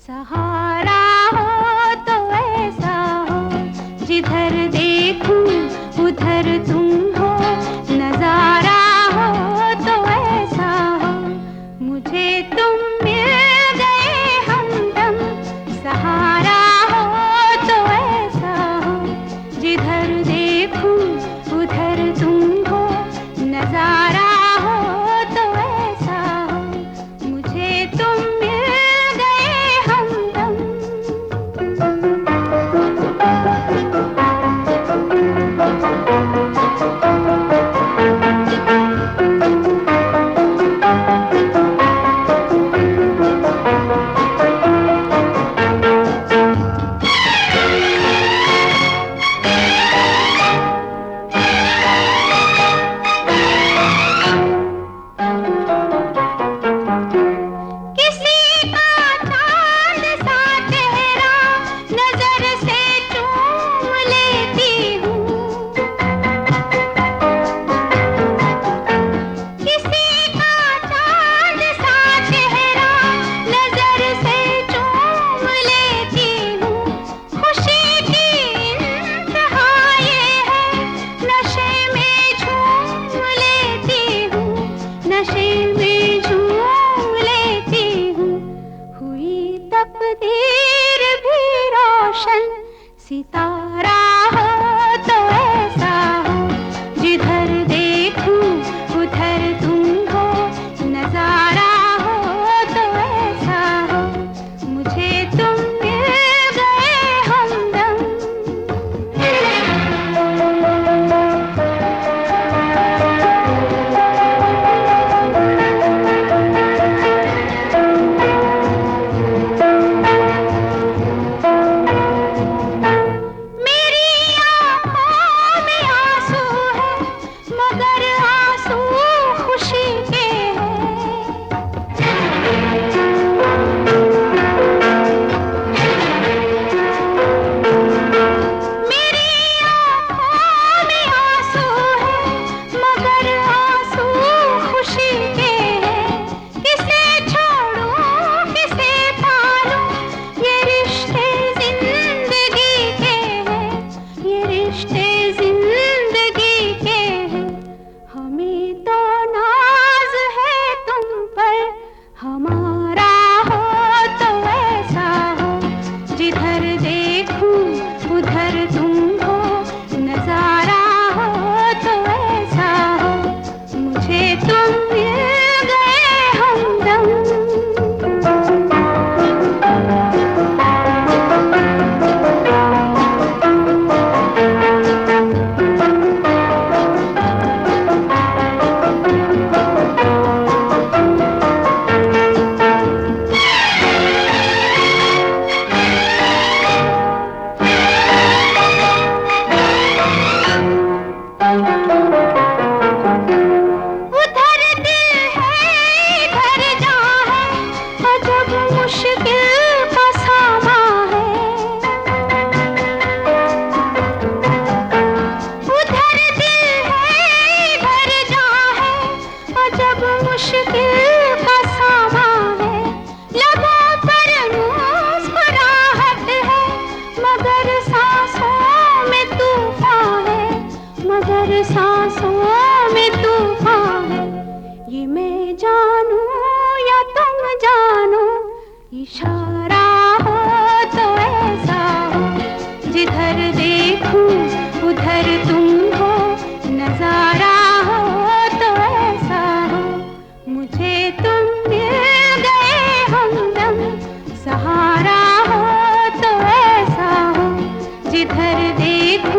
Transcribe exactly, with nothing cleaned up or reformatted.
सहारा हो तो ऐसा हो, जिधर देखूं उधर तुम हो, नजारा हो तो ऐसा हो, मुझे तुम मिल गए हमदम। सहारा हो तो ऐसा हो, जिधर देखूं उधर तुम हो, नजारा हो तो ऐसा हो, मुझे तुम मिल गए हमदम। तकदीर भी रोशन, सितारा हो तो ऐसा हो, जिधर देखूं उधर तुम हो, नजारा हो तो ऐसा हो, मुझे तुम मिल गए हमदम। हमारा हो तो ऐसा हो, जिधर देखूं उधर तुम हो, नजारा हो तो ऐसा हो, मुझे तुम मिल गए हमदम। सांसों में तूफान है, ये मैं जानूं या तुम जानो, इशारा हो तो ऐसा हो, जिधर देखूं उधर तुम हो, नजारा हो तो ऐसा हो, मुझे तुम मिल गए हमदम। सहारा हो तो ऐसा हो, जिधर देखूं